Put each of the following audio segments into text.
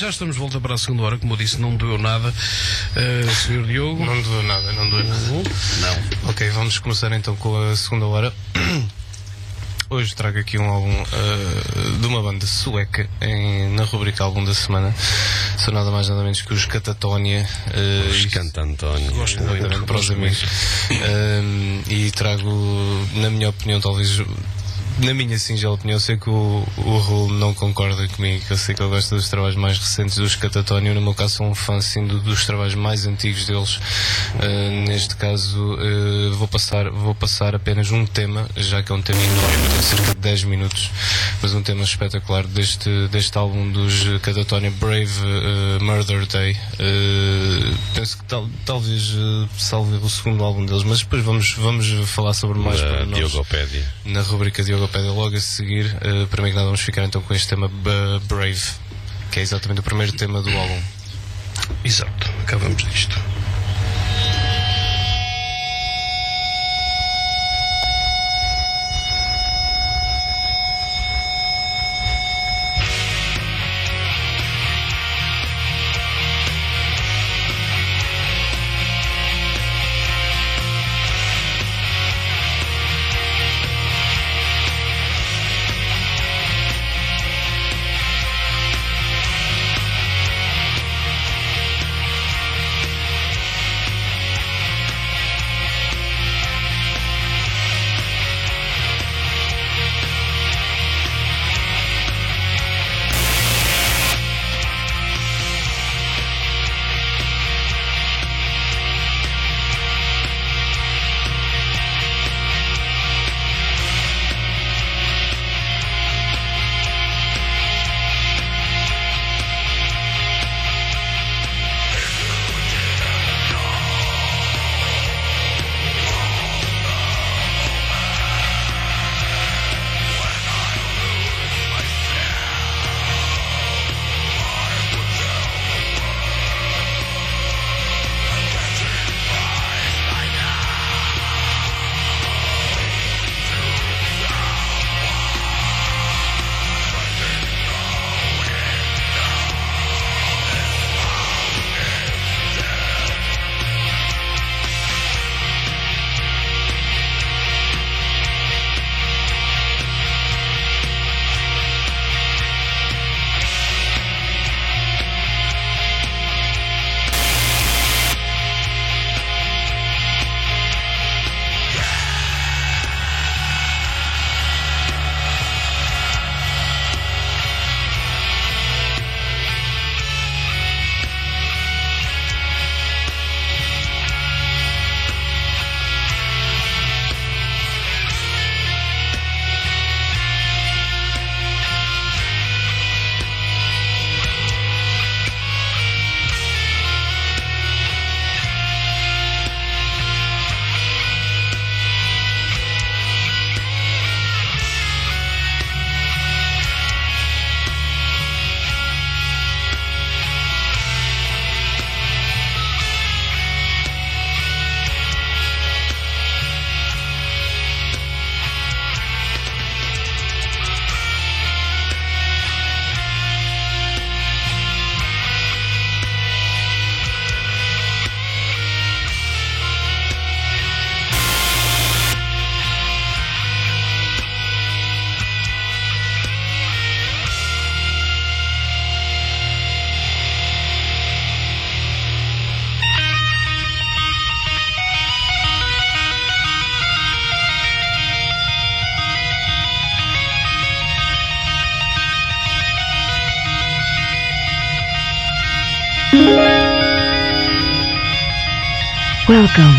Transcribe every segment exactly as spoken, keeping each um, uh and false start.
já estamos de volta para a segunda hora. Como eu disse, não doeu nada, uh, senhor Diogo. Não doeu nada, não doeu nada. Não. Ok, vamos começar então com a segunda hora. Hoje trago aqui um álbum uh, de uma banda sueca em, na rubrica Álbum da Semana. São nada mais nada menos que os Catatonia. Uh, os Cantantónia. Gosto muito para os amigos. Uh, e trago, na minha opinião, talvez... Na minha singela opinião, eu sei que o, o Raul não concorda comigo, eu sei que ele gosta dos trabalhos mais recentes dos Catatonia. No meu caso, sou um fã sim, do, dos trabalhos mais antigos deles. Uh, neste caso, uh, vou, passar, vou passar apenas um tema, já que é um tema enorme, tem cerca de dez minutos, mas um tema espetacular deste, deste álbum dos Catatonia, Brave uh, Murder Day. Uh, penso que tal, talvez uh, salve o segundo álbum deles, mas depois vamos, vamos falar sobre mais para nós. Diogopédia. Na rubrica Diogopédia. Logo a seguir, uh, para mim que nada, vamos ficar então com este tema uh, Brave, que é exatamente o primeiro tema do álbum. Exato, acabamos disto. Welcome.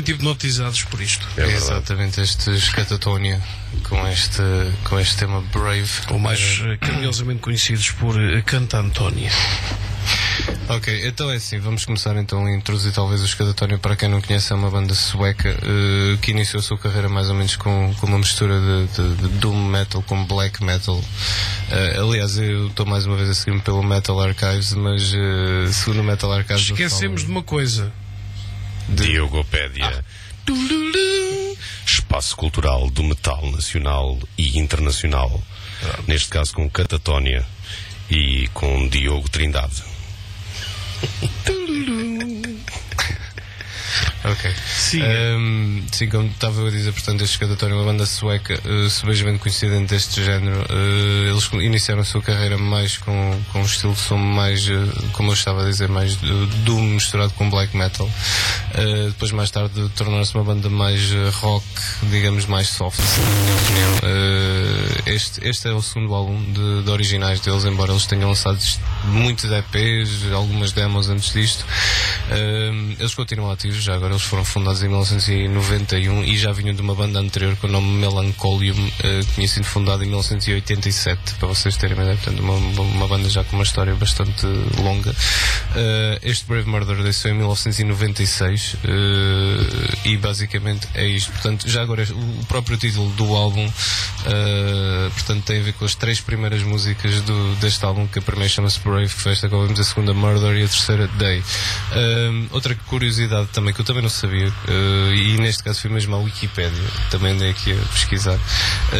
completamente hipnotizados por isto. É verdade. Exatamente, estes Catatonia com este, com este tema Brave. Ou mais eh, carinhosamente conhecidos por eh, Canta Antónia. Ok, então é assim, vamos começar então a introduzir talvez os Catatonia. Para quem não conhece, é uma banda sueca uh, que iniciou a sua carreira mais ou menos com, com uma mistura de, de, de doom metal com black metal. Uh, aliás, eu estou mais uma vez a seguir-me pelo Metal Archives, mas uh, segundo o Metal Archives... Esquecemos de uma coisa. Diogopédia. Ah. Espaço cultural do metal nacional e internacional. Ah. Neste caso com Catatonia e com Diogo Trindade. Ok. Sim. Um, sim, como estava a dizer, portanto, este Catatonia é uma banda sueca, uh, subejamente conhecida dentro deste género. Uh, eles iniciaram a sua carreira mais com, com um estilo de som mais, uh, como eu estava a dizer, mais uh, doom misturado com black metal. Uh, depois, mais tarde, tornaram-se uma banda mais uh, rock, digamos, mais soft, na minha opinião. Uh, este, este é o segundo álbum de, de originais deles, embora eles tenham lançado muitos E Ps, algumas demos antes disto. Uh, eles continuam ativos, já agora eles foram fundados em mil novecentos e noventa e um e já vinham de uma banda anterior com o nome Melancholium, uh, que tinha sido fundada em mil novecentos e oitenta e sete, para vocês terem uma ideia, portanto uma, uma banda já com uma história bastante longa. Uh, este Brave Murder desceu em mil novecentos e noventa e seis uh, e basicamente é isto. Portanto, já agora o próprio título do álbum uh, portanto, tem a ver com as três primeiras músicas do, deste álbum, que a primeira chama-se Brave, que foi esta que ouvimos, a segunda Murder e a terceira Day. Uh, outra curiosidade também que eu também não sabia, uh, e neste caso foi mesmo a Wikipédia, também andei aqui a pesquisar, uh,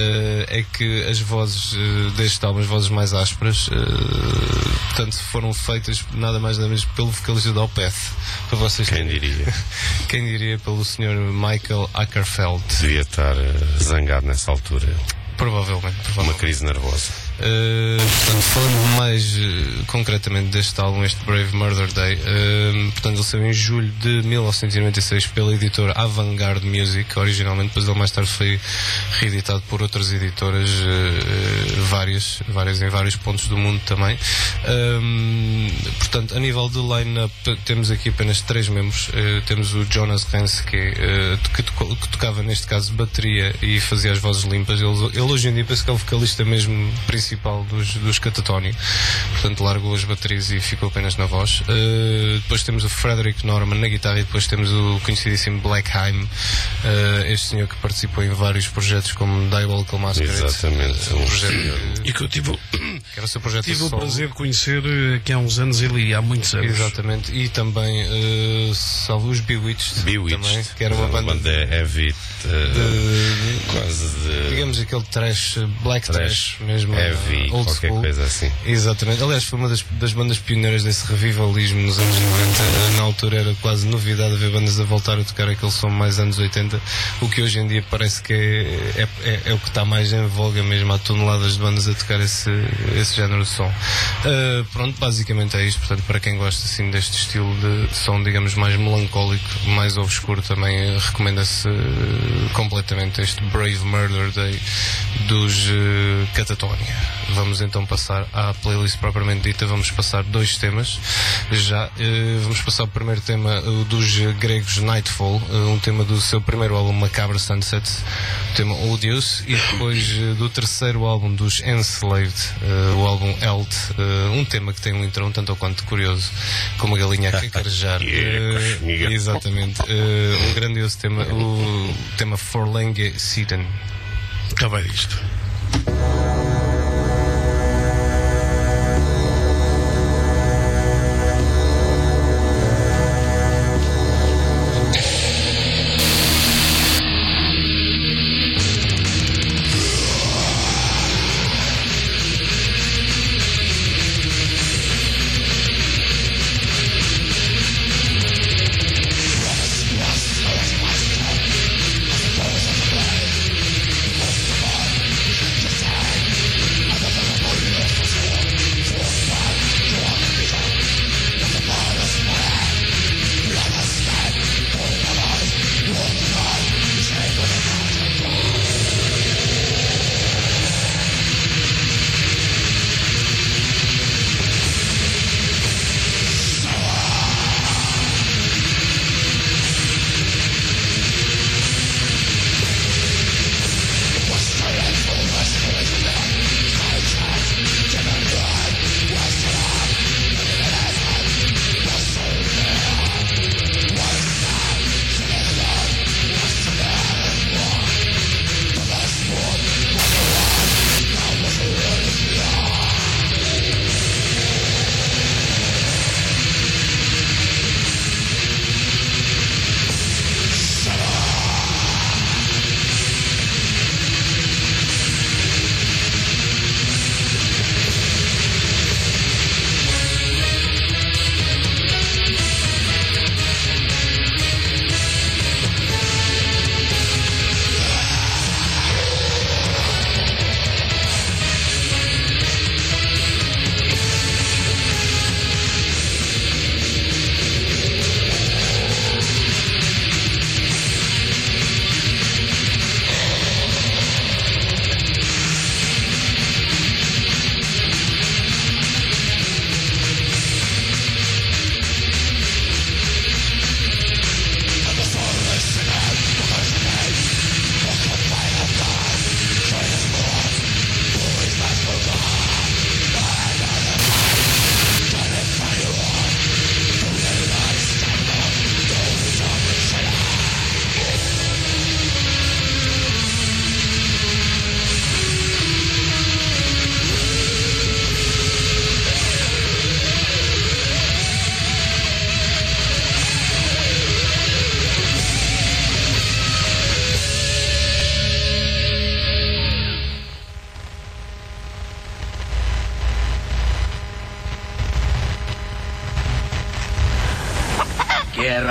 é que as vozes uh, deste álbum, as vozes mais ásperas, uh, portanto, foram feitas nada mais nada menos pelo vocalista da Opeth, para vocês Quem terem. diria? Quem diria, pelo senhor Michael Ackerfeld. Devia estar uh, zangado nessa altura. Provavelmente, Uma provavelmente. crise nervosa. Uh, portanto, falando mais uh, concretamente deste álbum, este Brave Murder Day, uh, portanto, ele saiu em julho de mil novecentos e noventa e seis pela editora Avantgarde Music, originalmente, depois ele mais tarde foi reeditado por outras editoras, uh, várias, várias em vários pontos do mundo também. Um, portanto, a nível de line-up, temos aqui apenas três membros. Uh, temos o Jonas Renske, uh, que, to que tocava neste caso bateria e fazia as vozes limpas. Ele, ele hoje em dia penso que é o vocalista mesmo principal dos, dos Catatonia, portanto largou as baterias e ficou apenas na voz. Uh, depois temos o Frederick Norman na guitarra e depois temos o conhecidíssimo Blackheim, uh, este senhor que participou em vários projetos como Diabolical Masquerade. Exatamente. Uh, um projeto E que eu tive, que era o seu projeto tive o solo. prazer de conhecer uh, que há uns anos ele há muitos anos. Exatamente, e também uh, salvo os Bewitched, Bewitched, também, que era uma banda, banda heavy, uh, de, quase de digamos aquele trash, black trash, trash, mesmo, heavy, uh, old qualquer school. coisa assim. Exatamente, aliás foi uma das, das bandas pioneiras desse revivalismo nos anos noventa. Na altura era quase novidade ver bandas a voltar a tocar aquele som mais anos oitenta, o que hoje em dia parece que é, é, é, é o que está mais em voga mesmo. Há toneladas de bandas a tocar esse, esse género de som. Uh, pronto, basicamente é isto. Portanto, para quem gosta assim deste estilo de som, digamos, mais melancólico, mais obscuro, também uh, recomenda-se uh, completamente este Brave Murder Day dos uh, Catatonia. Vamos então passar à playlist propriamente dita. Vamos passar dois temas já. Uh, vamos passar o primeiro tema uh, dos uh, gregos Nightfall, uh, um tema do seu primeiro álbum Macabre Sunset, o tema Odious, e depois uh, do terceiro álbum dos Enslaved, uh, o álbum Eld, uh, um tema que tem um intro um tanto ou quanto curioso, como a galinha a cacarejar. uh, exatamente, uh, um grandioso tema, o tema Forlenge Siden. Está bem disto. Yes.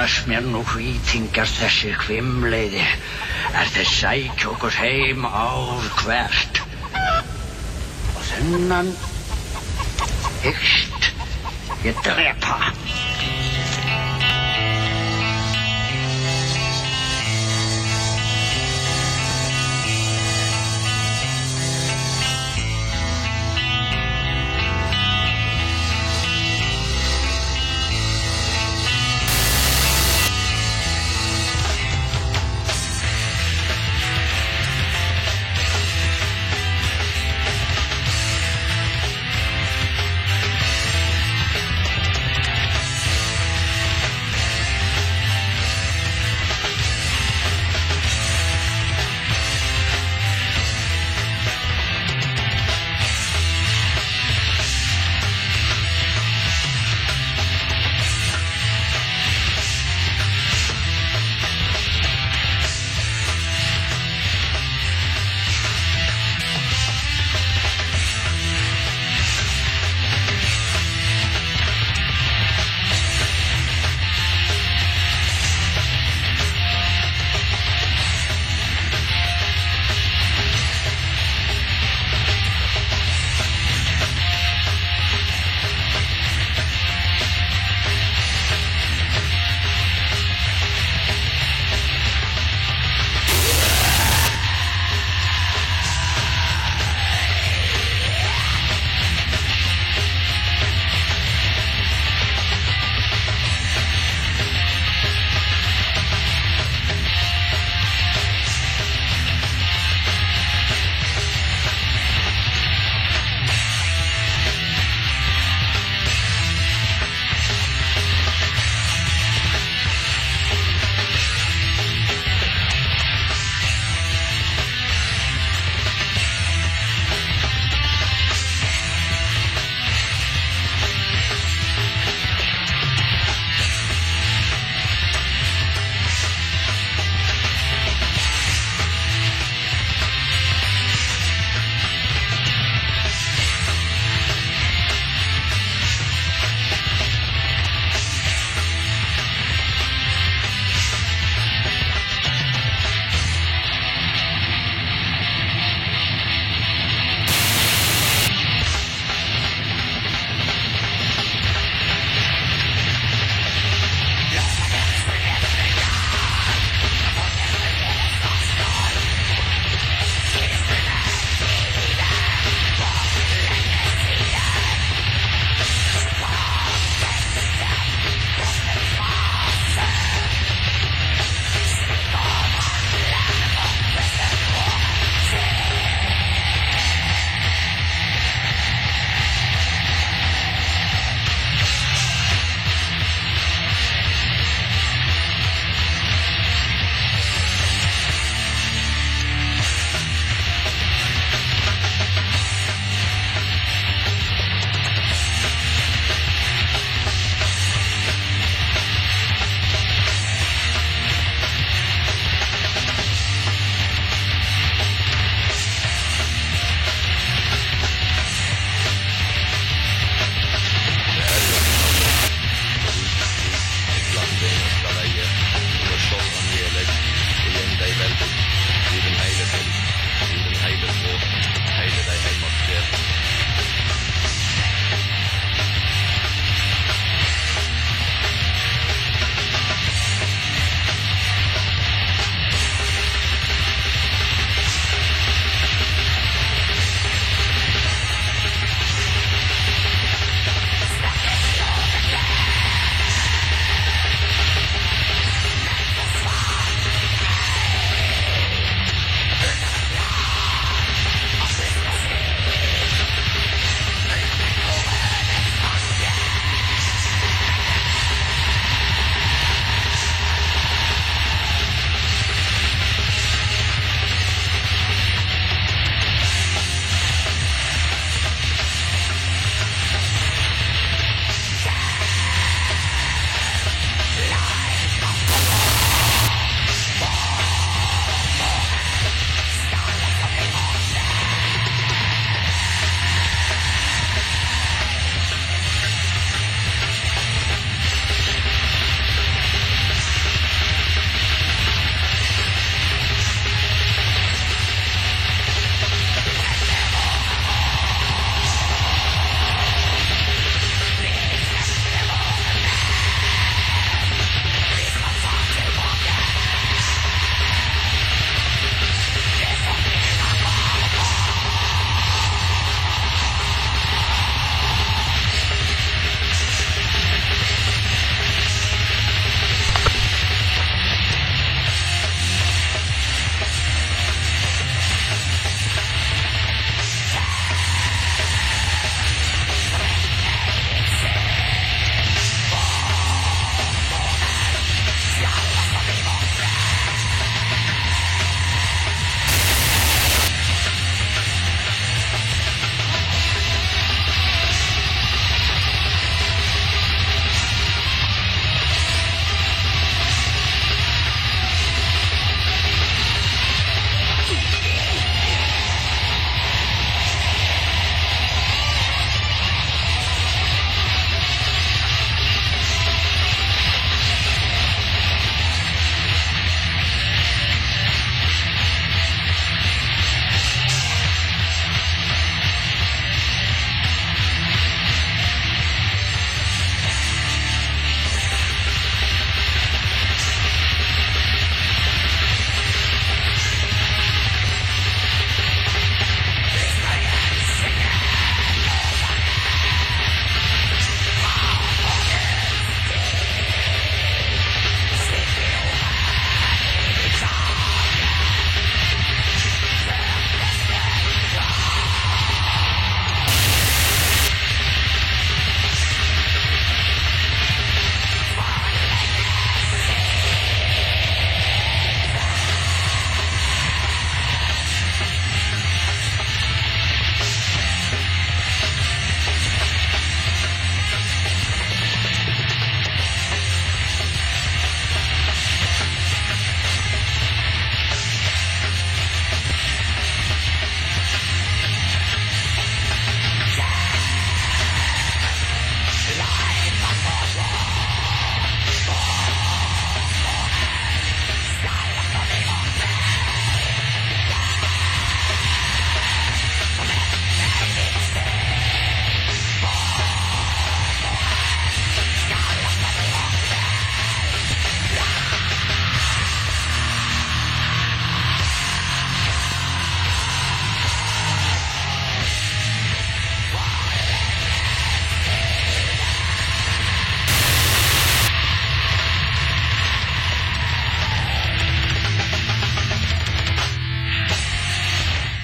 sýnast mér nú hvítingar þessi hvimleiði er þeir sækja okkur heim ár hvert. Og þennan hyggst ég drepa.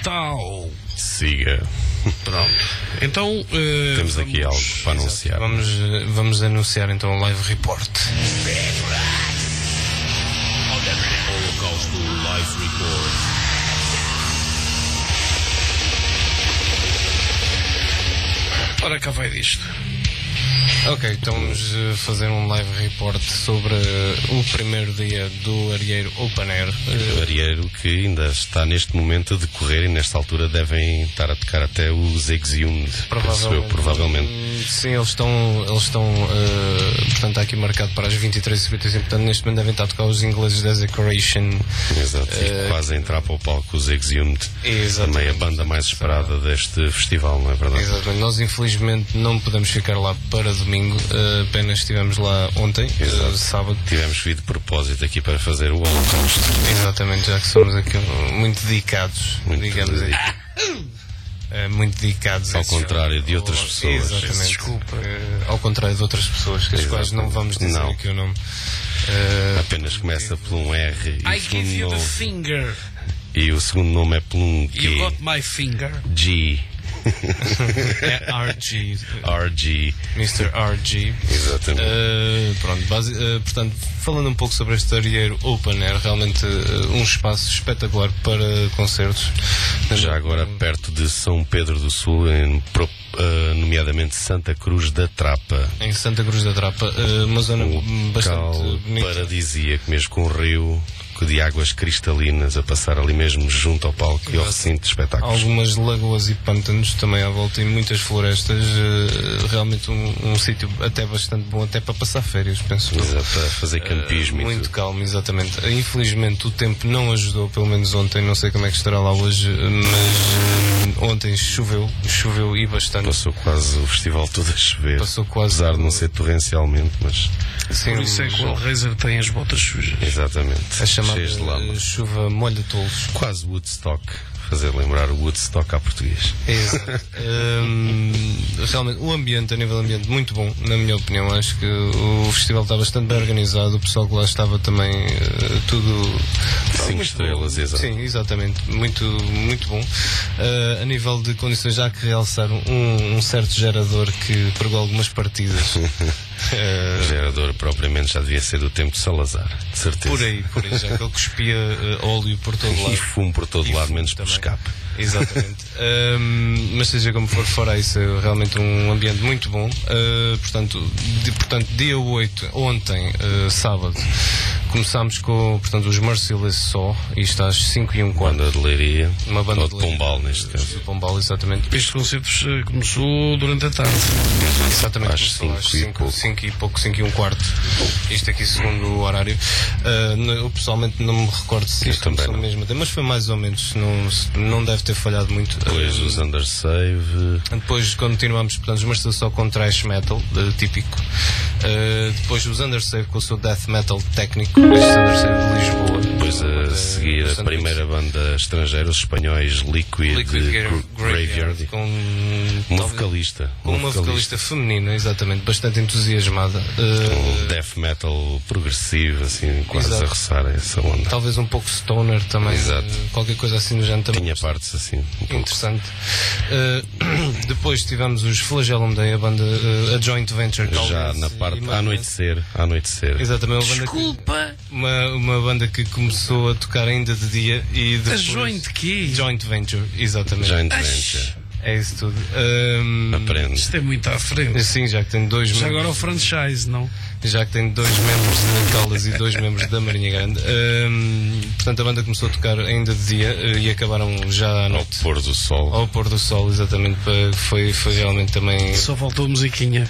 tal? Siga. Pronto. Então, uh, temos aqui vamos... algo para anunciar. Vamos, vamos anunciar então o live report. Holocausto Live Report. Ora, cá vai disto. Ok, então vamos fazer um live report sobre o primeiro dia do Arieiro Open Air. O Arieiro que ainda está neste momento a decorrer e nesta altura devem estar a tocar até os Exhumed, provavelmente. provavelmente. Sim, eles estão, eles estão uh, portanto está aqui marcado para as vinte e três e cinquenta e cinco, portanto neste momento devem estar a tocar os ingleses Desecration. Exato, uh, e quase a entrar para o palco os Exhumed, também a banda mais esperada deste festival, não é verdade? Exatamente, nós infelizmente não podemos ficar lá para domingo. Uh, apenas estivemos lá ontem, uh, sábado. Tivemos que vir de propósito aqui para fazer o Holocausto. Exatamente, já que somos aqui muito dedicados, muito digamos aí. Uh, muito dedicados. Ao contrário jogo. de outras oh, pessoas. Exatamente. Desculpa. Uh, ao contrário de outras pessoas, que as quais não vamos dizer não. aqui o nome. Uh, Apenas começa por um R. I give you the finger. E o segundo nome é por um G. You got my finger. G. É R G. R G. mister R G. Exatamente. Uh, pronto, base, uh, portanto, falando um pouco sobre este Arieiro Open Air, realmente uh, um espaço espetacular para concertos. Já agora perto de São Pedro do Sul, em, uh, nomeadamente Santa Cruz da Trapa. Em Santa Cruz da Trapa, uh, uma zona um bastante bonita. Paradisíaco, mesmo com um rio de águas cristalinas a passar ali mesmo junto ao palco e ao recinto de espetáculos. Algumas lagoas e pântanos também à volta e muitas florestas. Uh, realmente um, um sítio até bastante bom, até para passar férias, penso. Exato, para fazer campismo. Uh, muito calmo, exatamente. Infelizmente o tempo não ajudou, pelo menos ontem, não sei como é que estará lá hoje, mas uh, ontem choveu, choveu e bastante. Passou quase o festival todo a chover. Passou quase. Apesar de não ser torrencialmente, mas... Sim, por isso é que o Hellraiser tem as botas sujas. Exatamente. A chamada chuva molha tolos. Quase Woodstock. Fazer lembrar o Woodstock à português. Exato. um, realmente, o ambiente, a nível ambiente, muito bom, na minha opinião. Acho que o festival está bastante bem organizado. O pessoal que lá estava também, uh, tudo... Cinco estrelas, exato. Sim, exatamente. Muito, muito bom. Uh, a nível de condições, já que realçar um, um certo gerador que pregou algumas partidas. Uh, gerador propriamente já devia ser do tempo de Salazar, de certeza. Por aí, por aí, já que ele cuspia uh, óleo por todo lado. E fumo por todo e lado, menos por escape. Exatamente. um, mas seja como for, fora isso, é realmente um ambiente muito bom. Uh, portanto, de, portanto, dia oito, ontem, uh, sábado, começámos com, portanto, os Merciless só, isto às cinco e um quarto. Banda de Leiria, uma banda ou de, de Pombal, neste caso. De Pombal, exatamente. Este concerto começou durante a tarde. Exatamente, às cinco e pouco. cinco e pouco, cinco e um quarto. Isto aqui segundo o horário. Uh, eu pessoalmente não me recordo se isto começou mesmo até, mas foi mais ou menos, não, não deve ter falhado muito. Depois uh, os Undersave. Depois continuamos, portanto, os Merciless só com thrash metal, uh, típico. Uh, depois os Undersave com o seu death metal técnico, estes Undersave de Lisboa. Depois a de, seguir a primeira banda estrangeira, os espanhóis Liquid, Liquid Graveyard, Graveyard, com uma vocalista. Com uma, uma vocalista, vocalista feminina, exatamente, bastante entusiasmada. Uh, um death metal progressivo, assim, quase exato. A roçar essa onda. Talvez um pouco stoner também. Exato. Qualquer coisa assim do género também. Tinha partes assim. Um interessante. Uh, depois tivemos os Flagellum Day, a banda, uh, a joint venture. Já talvez, na parte, a anoitecer, a anoitecer. Exatamente. Uma Desculpa! Banda que, uma, uma banda que começou a tocar ainda de dia e depois... A joint quê? Joint venture, exatamente. Joint venture. É isso tudo. Um, Aprende. Isto é muito à frente. Sim, já que tem dois já membros. Agora o franchise, não? Já que tem dois membros de Caldas e dois membros da Marinha Grande. Um, portanto, a banda começou a tocar ainda de dia uh, e acabaram já à noite. Ao pôr do sol. Ao pôr do sol, exatamente. Foi, foi realmente também. Só faltou a musiquinha.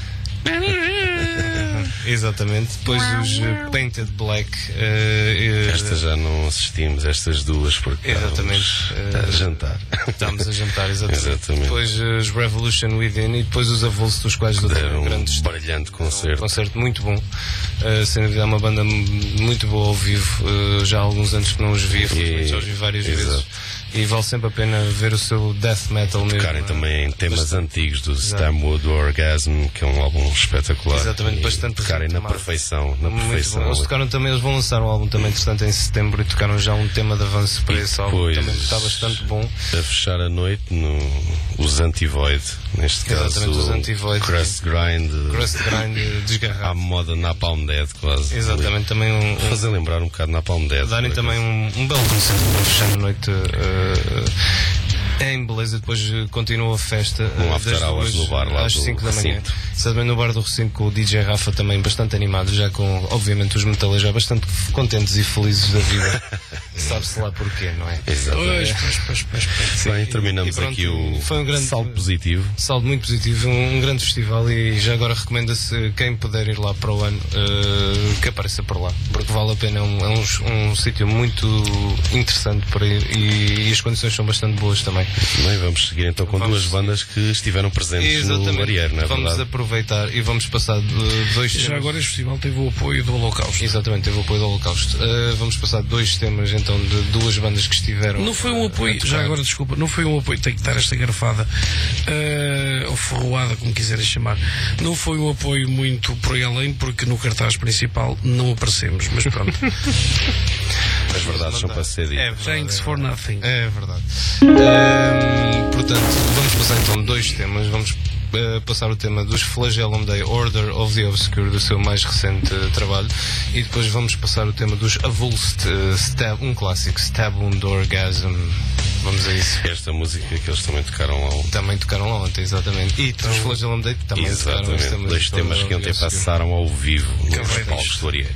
Exatamente. Depois os uh, Painted Black. Uh, uh, estas já não assistimos, estas duas, porque exatamente. Estamos a jantar. Estamos a jantar, exatamente. Exatamente. Depois uh, os Revolution Within e depois os Avulso, dos quais deram um grandes. Brilhante concerto. Um concerto muito bom. Uh, sem dúvida, é uma banda muito boa ao vivo. Uh, já há alguns anos que não os vi, felizmente já os vi várias exato. vezes. e vale sempre a pena ver o seu death metal mesmo. Tocarem também em temas bastante antigos do Stamwood Orgasm, que é um álbum espetacular. Exatamente, bastante tocarem na perfeição, na perfeição. Eles tocaram também, eles vão lançar um álbum também interessante em setembro e tocaram já um tema de avanço para esse álbum também está bastante bom. A fechar a noite no os Anti-Void, neste caso os Anti-Void, Crust Grind, Crust Grind desgarrado. À moda Napalm Dead, quase. Exatamente, também um, um fazer lembrar um bocado Napalm Dead. Darem também um, um belo concerto para fechar a noite. Uh, em beleza, depois continua a festa um after hours no bar lá às cinco da manhã. Também no bar do Recinto com o D J Rafa também bastante animado, já com obviamente os metaleiros já bastante contentes e felizes da vida. Sabe-se lá porquê, não é? Exatamente. Pois, pois, pois, pois. Bem, terminamos e, e pronto, aqui o foi um grande saldo positivo. Saldo muito positivo, um, um grande festival e já agora recomenda-se quem puder ir lá para o ano uh, que apareça por lá, porque vale a pena, é um, é um, um sítio muito interessante para ir e, e as condições são bastante boas também. Bem, vamos seguir então com vamos duas bandas que estiveram presentes Exatamente. no Barieiro, não é Vamos verdade? aproveitar e vamos passar dois Já temas. agora este festival teve o apoio do Holocausto. Exatamente, teve o apoio do Holocausto. Uh, vamos passar dois temas então de duas bandas que estiveram. Não foi um apoio, já agora desculpa, não foi um apoio, tenho que dar esta garfada, uh, ou ferroada, como quiserem chamar. Não foi um apoio muito por aí além, porque no cartaz principal não aparecemos, mas pronto. As verdades são para ser ditas. É Thanks for nothing. É verdade. Uh, portanto, vamos passar então dois temas. Vamos uh, passar o tema dos Flagellum Day, Order of the Obscure, do seu mais recente uh, trabalho, e depois vamos passar o tema dos Avulst, uh, Stab, um clássico, Stabwound Orgasm. Vamos a isso. Esta música que eles também tocaram lá ontem. Também tocaram lá ontem, exatamente. E então, os Flagellum Day também exatamente. tocaram. Exatamente, dois temas que ontem passaram ao vivo nos palcos do Barieiro.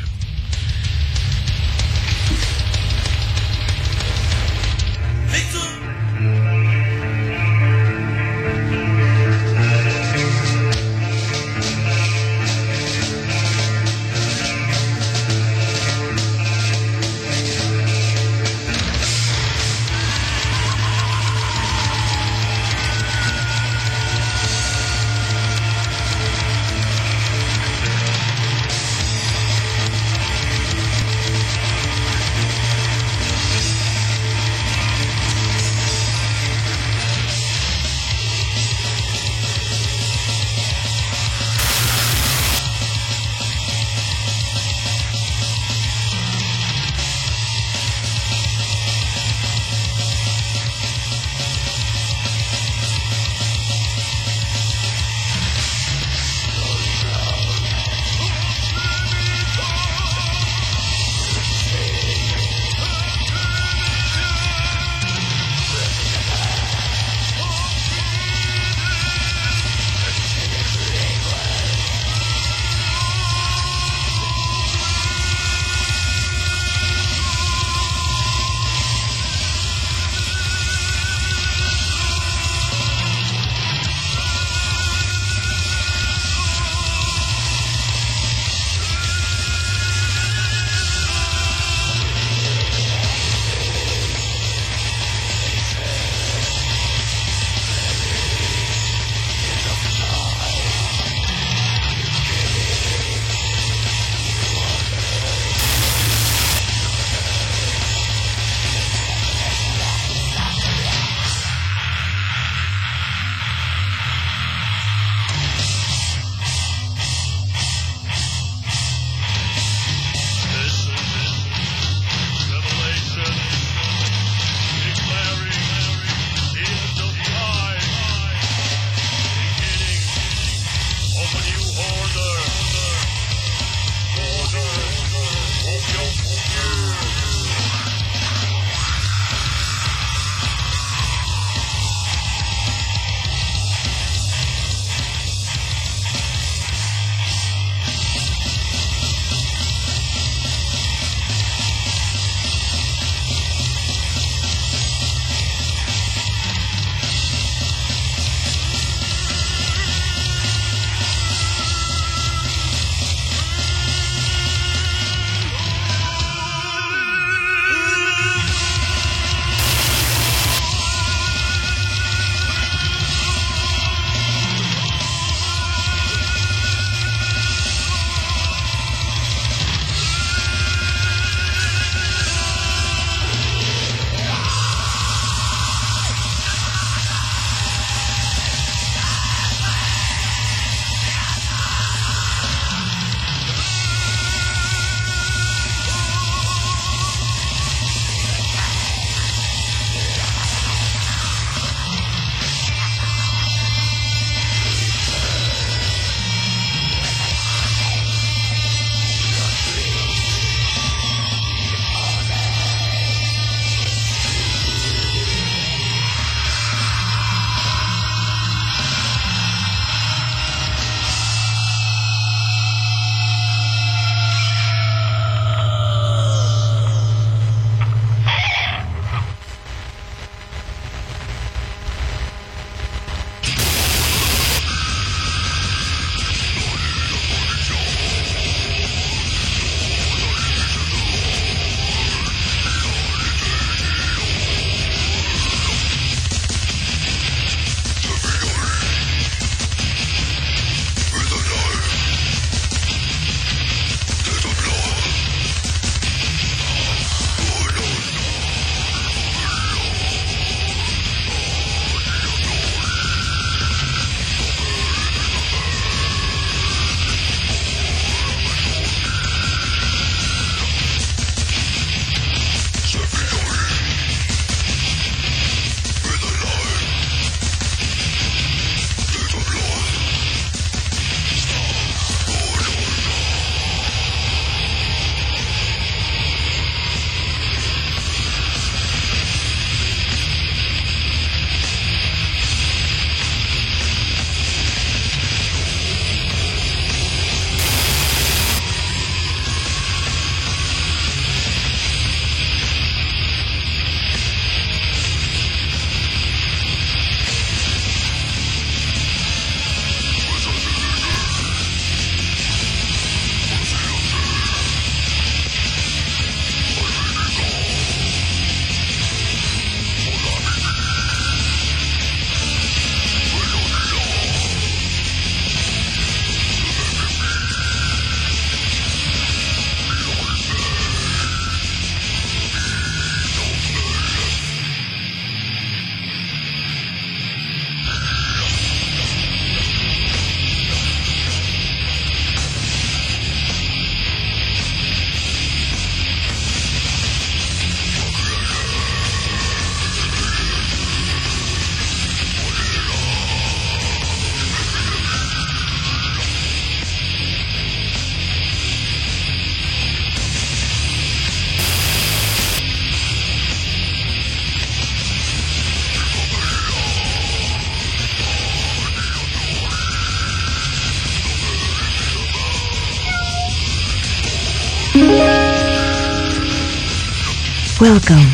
Welcome.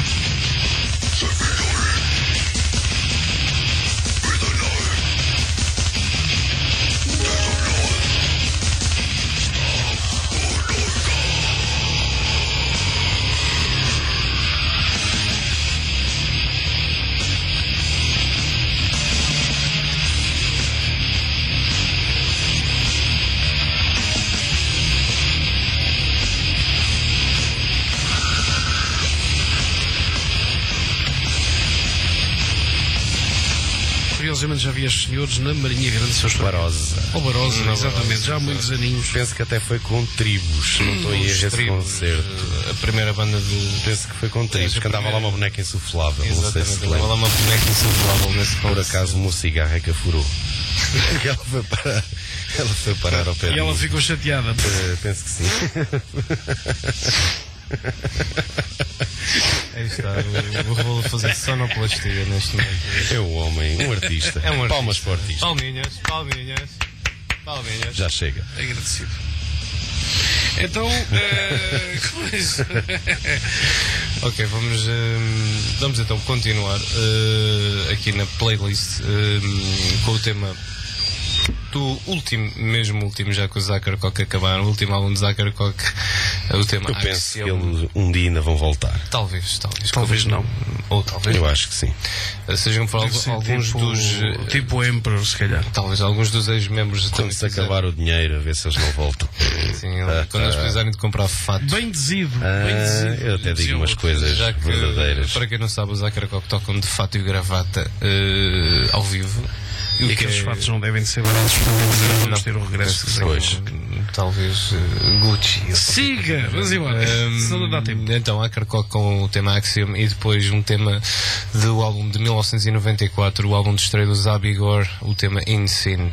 Curiosamente já havia senhores na Marinha Grande, seus Barosa. Ou Barosa, não, exatamente, Barosa, já há muitos aninhos. Penso que até foi com Tribos, não estou em esse concerto. A primeira banda de... Penso que foi com Tribos, que andava lá uma boneca insuflável. Exatamente, não sei se andava lá uma boneca insuflável nesse Por acaso o meu cigarro é que a furou. ela, foi parar, ela foi parar ao pé. E ela ficou chateada. Uh, penso que sim. Aí está, o Raul a fazer sonoplastia neste momento. É um homem, um artista. É um artista. Palmas para o artista. Palminhas, palminhas, palminhas. Já chega. Agradecido. Então, uh, como é isso? Ok, vamos, uh, vamos então continuar uh, aqui na playlist uh, com o tema do último, mesmo último, já que os Zuckercock acabaram, o último álbum de Zuckercock, o tema Eu penso Axiom. que eles um dia ainda vão voltar. Talvez, talvez. Talvez não. Ou talvez Eu não. acho que sim. Sejam por alguns, alguns tipo, dos... tipo Emperor, se calhar. Talvez alguns dos ex-membros... Quando se acabar o dinheiro, a ver se eles não voltam. Sim, ah, quando eles precisarem de comprar fatos. Bem dizido, Ah, bem dizido. eu até digo umas coisas Já que, verdadeiras. para quem não sabe, os Zuckercock tocam de fato e gravata uh, ao vivo. E, e aqueles é... fatos não devem ser baratos, porque vamos ter o regresso de depois. Talvez uh, Gucci. Siga, vamos embora. Um, Se não dá tempo. Então, Zuckercock com o tema Axiom e depois um tema do álbum de mil novecentos e noventa e quatro, o álbum de estreia do Zabigor, o tema Insane.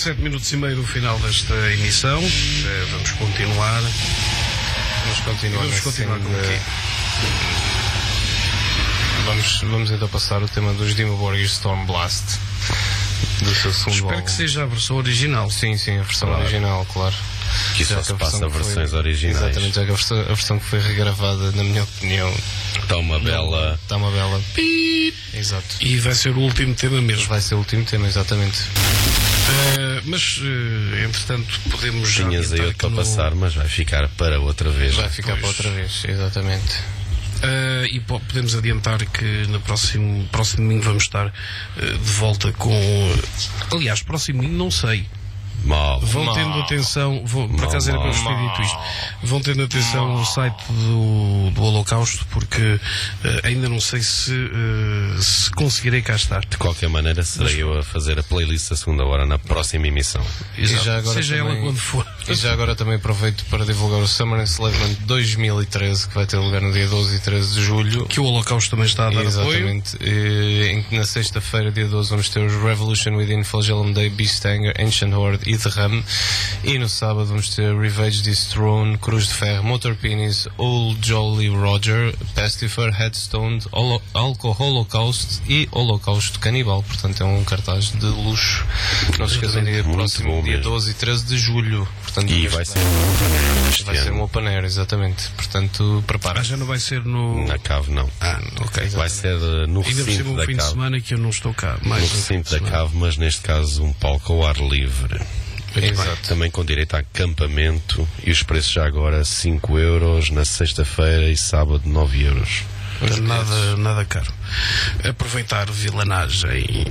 sete minutos e meio do final desta emissão. Uh, vamos continuar. Vamos continuar, vamos continuar com o quê? Vamos, vamos então passar o tema dos Dimmu Borgir Storm Blast. Do seu segundo Espero álbum. que seja a versão original. Sim, sim, a versão claro. original, claro. Que só se passa versões foi, originais. Exatamente, já que a versão, a versão que foi regravada, na minha opinião, está uma bela. Está uma bela. Pi. Exato. E vai ser o último tema mesmo. Vai ser o último tema, exatamente. Uh, mas, uh, entretanto, podemos já. Tinhas aí outro para no... passar, mas vai ficar para outra vez. Vai ficar pois. para outra vez, exatamente. Uh, e podemos adiantar que no próximo, próximo domingo vamos estar uh, de volta com. Aliás, próximo domingo não sei. Mal. Vão mal. tendo atenção, vou, por mal, acaso era para vos ter dito isto, vão tendo atenção mal. no site do, do Holocausto, porque uh, ainda não sei se, uh, se conseguirei cá estar. De qualquer maneira, serei Mas, eu a fazer a playlist da segunda hora na próxima emissão. Exato. E já agora Seja também, ela quando for. E já agora também aproveito para divulgar o Summer Enslavement dois mil e treze, que vai ter lugar no dia doze e treze de julho. Que o Holocausto também está a dar Exatamente. apoio. E, em que na sexta-feira, dia doze, vamos ter os Revolution Within, Flagellum Day, Beastanger, Ancient Horde e The Ram. E no sábado vamos ter Revenge Throne, Cruz de Ferro, Motor Penis, Old Jolly Roger, Pastifer, Headstone, Holo Alcohol Holocaust e Holocausto Canibal. Portanto é um cartaz de luxo. Não se esqueçam, dia próximo, dia doze e treze de julho. Portanto, e vai ser um open air. Vai ser um open air, exatamente. Portanto, prepara. Ah, já não vai ser no... Na Cave, não. Ah, ok. Vai ser uh, no recinto da Cave. um fim de semana que eu não estou cá. Mais no recinto da Cave, mas neste caso um palco ao ar livre. Exato. Também com direito a acampamento, e os preços já agora cinco euros na sexta-feira e sábado nove euros. Nada, nada caro. Aproveitar vilanagem.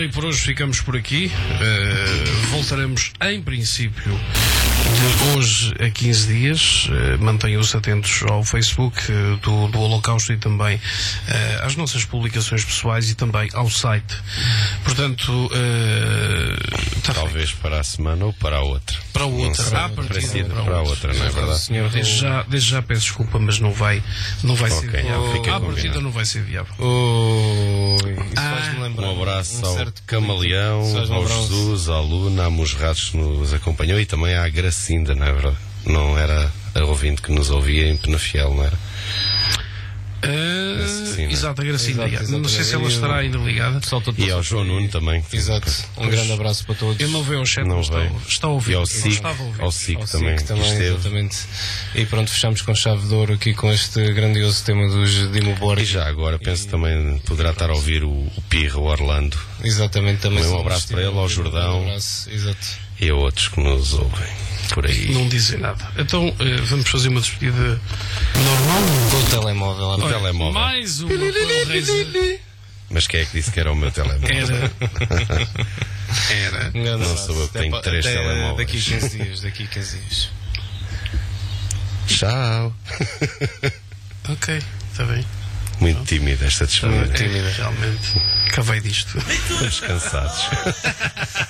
Ora, e por hoje ficamos por aqui. Uh, voltaremos, em princípio, de hoje a quinze dias. Uh, mantenham-se atentos ao Facebook uh, do, do Holocausto e também uh, às nossas publicações pessoais e também ao site. Portanto, uh, tá talvez feito. Para a semana ou para a outra. Para a outra, à partida para, para, para a outra, não é verdade? Senhor, desde, já, desde já peço desculpa, mas não vai, não vai Ok, ser viável. fica À partida combinado. não vai ser viável. Oh, isso Ah, faz-me lembrar Um abraço um ao certo Camaleão, Faz-me ao lembrar um- Jesus, à Luna, à Musratos que nos acompanhou e também à Gracinda, não é verdade? Não era a ouvinte que nos ouvia em Penafiel, não era? Uh, Esse sim, não é? exato, a Gracinda. Exato, não sei se ela exatamente. estará ainda ligada. Pessoal todo E ao passou João por aí. Nuno também. Exato. Um grande abraço para todos. Ele não veio ao chat, Não mas está, veio. está a ouvir. E ao Ele SIC, estava a ouvir. ao SIC Ao também, SIC também, esteve. exatamente. E pronto, fechamos com chave de ouro aqui com este grandioso tema dos Dimmu Borgir. E já agora penso que também poderá estar a ouvir o, o Pirra, o Orlando Exatamente, também. Um somos abraço para ele, ao um Jordão. abraço, exato. e a outros que nos ouvem por aí. Não dizem nada. Então eh, vamos fazer uma despedida normal. Com o telemóvel. O Olha, telemóvel. Mais uma para o Reis. Mas quem é que disse que era o meu telemóvel? Era. Era. um grande Não abraço. sou eu que Até tenho pa- três até telemóveis. Daqui a quinze dias, daqui a quinze dias. Tchau. Ok, está bem. Muito tímida esta despedida. É, realmente. Acabei disto. Estamos cansados.